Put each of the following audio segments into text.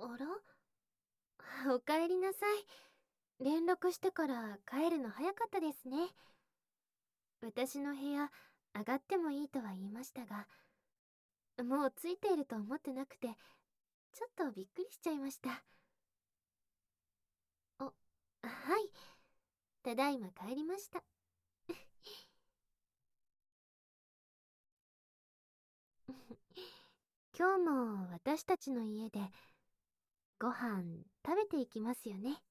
あら、おかえりなさい。連絡してから帰るの早かったですね。私の部屋、上がってもいいとは言いましたが、もうついていると思ってなくて、ちょっとびっくりしちゃいました。はい。ただいま帰りました。今日も私たちの家でご飯食べていきますよね。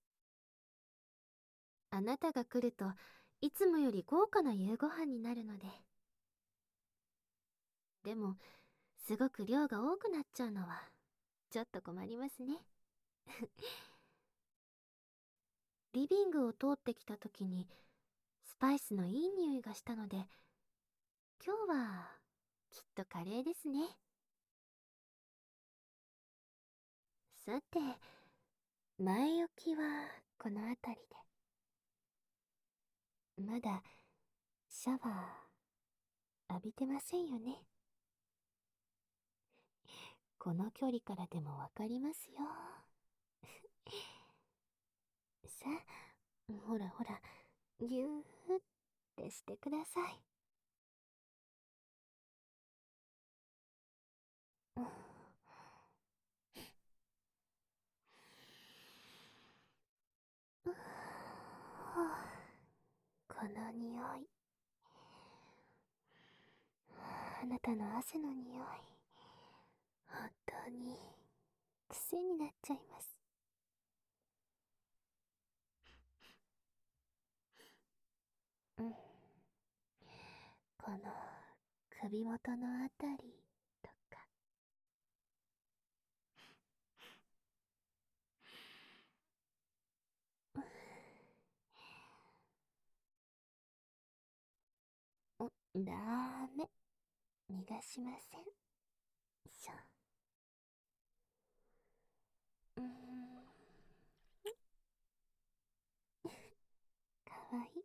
あなたが来るといつもより豪華な夕ご飯になるので。でも、すごく量が多くなっちゃうのはちょっと困りますね。リビングを通ってきた時にスパイスのいい匂いがしたので、今日はきっとカレーですね。さて、前置きはこの辺りで。まだシャワー浴びてませんよね。この距離からでもわかりますよ。さあ、ほらほら、ぎゅーってしてください。うん。この匂い、あなたの汗の匂い、本当に癖になっちゃいます。うん。この首元のあたりとか。ダメ。逃がしません。しょ。うーん。かわいい。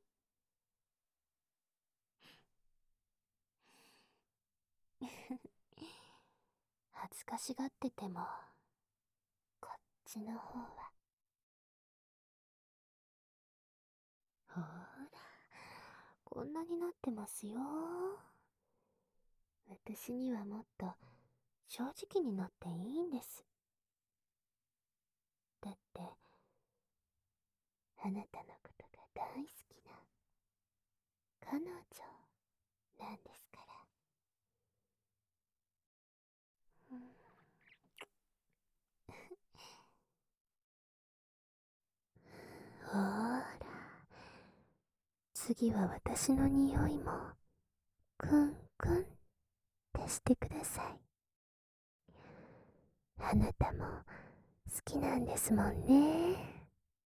恥ずかしがってても、こっちの方は。ほーら、こんなになってますよ。私にはもっと正直になっていいんです。だって、あなたのことが大好きな彼女なんですから。うん。ほーら、次は私の匂いもクンクンってしてください。あなたも好きなんですもんね。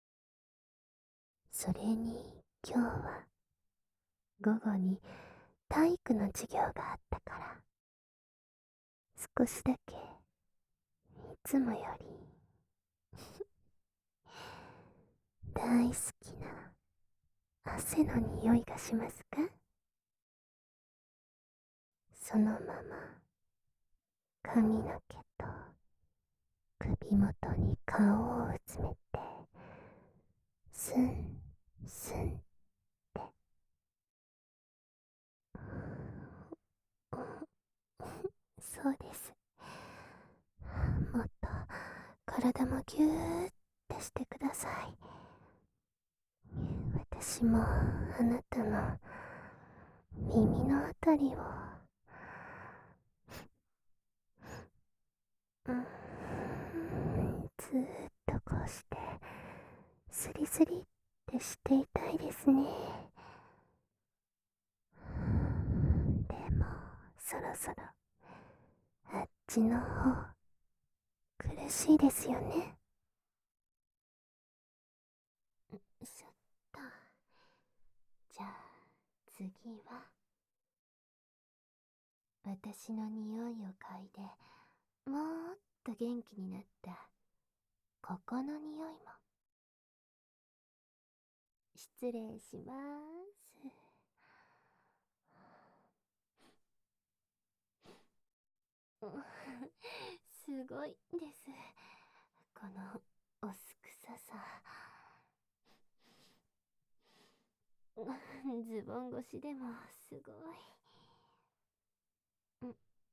それに今日は午後に体育の授業があったから、少しだけいつもより大好きな汗の匂いがしますか？そのまま髪の毛と首元に顔をうつめて、スンスンって。そうです。もっと体もぎゅーってしてください。私もあなたの耳のあたりを、ずーっとこうしてスリスリってしていたいですね。でもそろそろあっちの方苦しいですよね。そっと。じゃあ次は私の匂いを嗅いでもっと元気になったここの匂いも。失礼します。すごいです。 このおすくささ。ズボン越しでもすごい。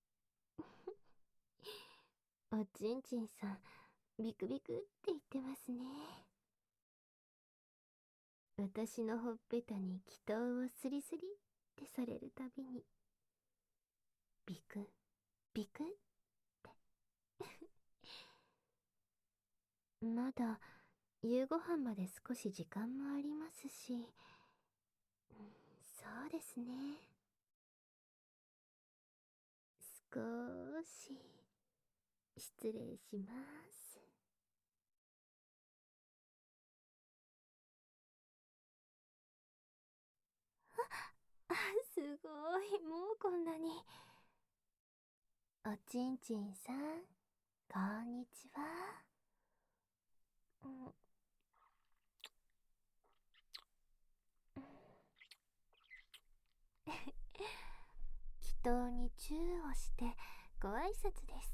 おちんちんさん、ビクビクって言ってますね。私のほっぺたに祈祷をスリスリってされるたびに、ビクビクって。まだ夕ご飯まで少し時間もありますし、そうですね。少し失礼します。あ、すごい、もうこんなに。おちんちんさん、こんにちは。うん、祈祷にチューをしてご挨拶です。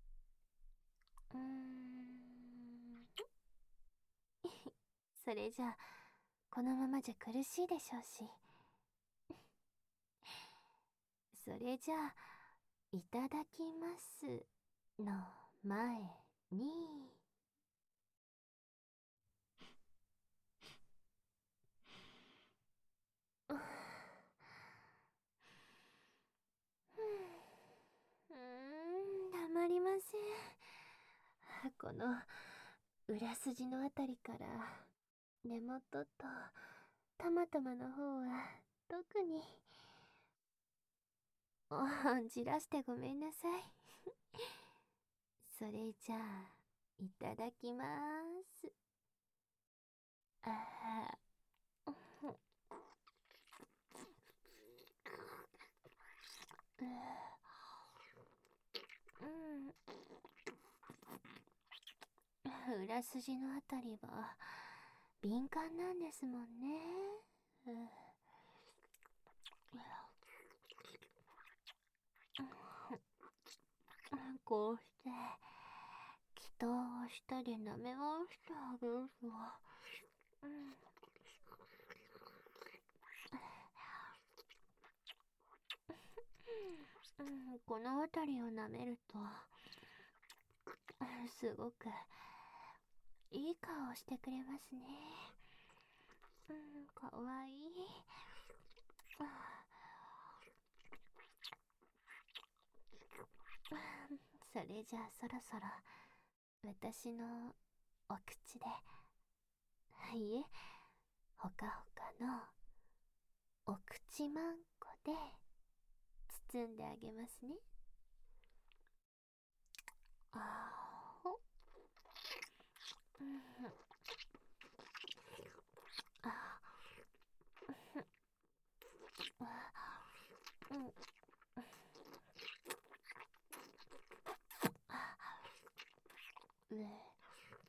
それじゃあ、このままじゃ苦しいでしょうし。それじゃあ、いただきますの前に、うたまりません。この裏筋のあたりから根元とたまたまの方は特に。じらしてごめんなさい。それじゃあ、いただきます。あー、裏筋のあたりは敏感なんですもんね。こうして祈祷をしたり舐め回してあげると、この辺りを舐めるとすごくいい顔をしてくれますね。かわいい。それじゃあそろそろ私のお口で、いえ、ほかほかのお口まんこで包んであげますね。あほ、あ、うん、ね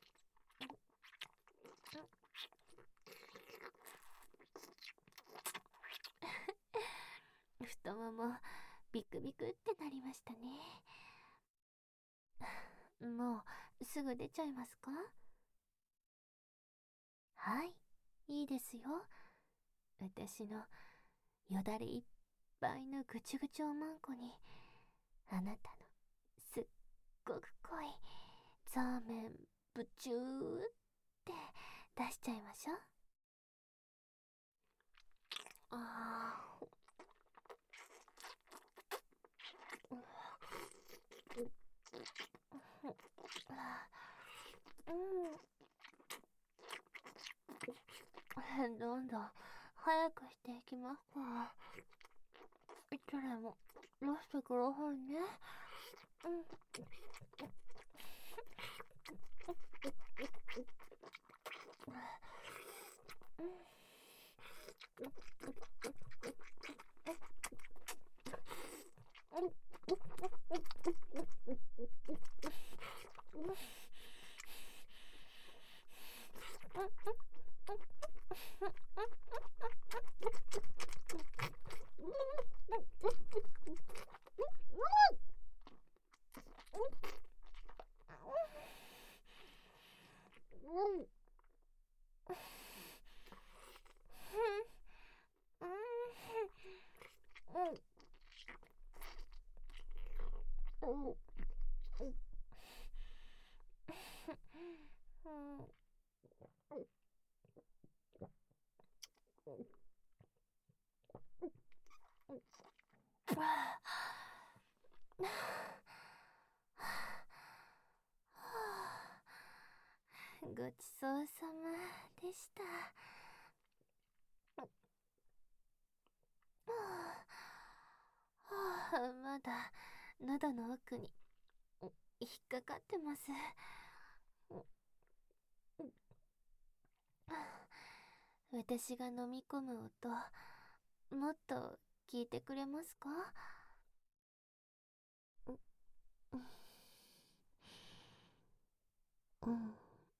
え、太ももビクビクってなりましたね。もうすぐ出ちゃいますか？はい、いいですよ。私のよだれいっぱいのぐちゅぐちゅおまんこに、あなたのすっごく濃いザーメンブチューって出しちゃいましょう。あー、どんどん早くしていきますから、いつでも出してくださいね。 ごちそうさまでした。まだ喉の奥に引っかかってます。私が飲み込む音、もっと聞いてくれますか？うん。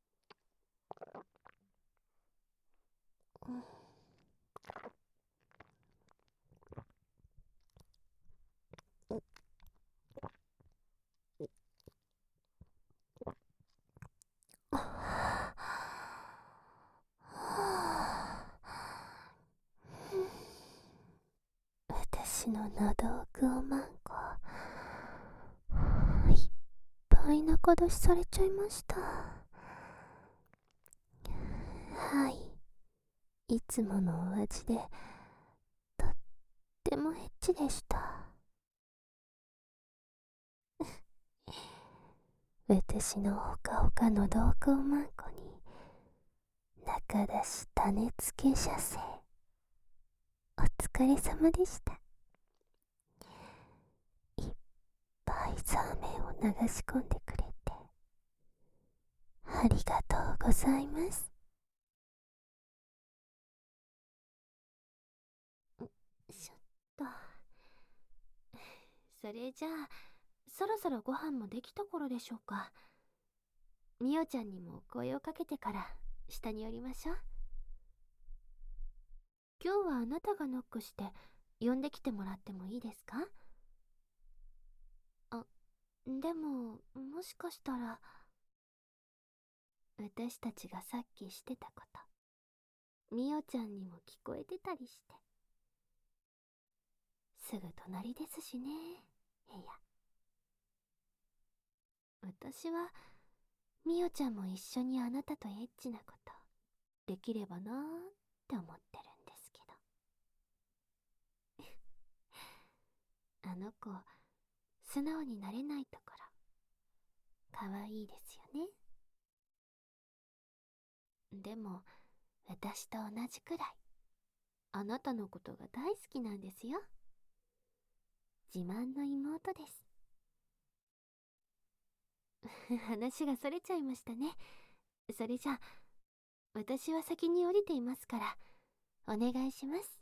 私の喉奥をマンコいっぱい中出しされちゃいました。はい、いつものお味でとってもエッチでした。私のほかほかの瞳孔マンコに中出し種付け射精お疲れ様でした。いっぱいザーメンを流し込んでくれてありがとうございます。ちょっと、それじゃあそろそろご飯もできた頃でしょうか。みおちゃんにも声をかけてから下に降りましょう。今日はあなたがノックして呼んできてもらってもいいですか？あ、でももしかしたら私たちがさっきしてたことみおちゃんにも聞こえてたりして。すぐ隣ですしね、部屋。私はみおちゃんも一緒にあなたとエッチなことできればなーって思ってるんですけど。あの子素直になれないところかわいいですよね。でも私と同じくらいあなたのことが大好きなんですよ。自慢の妹です。話がそれちゃいましたね。それじゃあ私は先に降りていますからお願いします。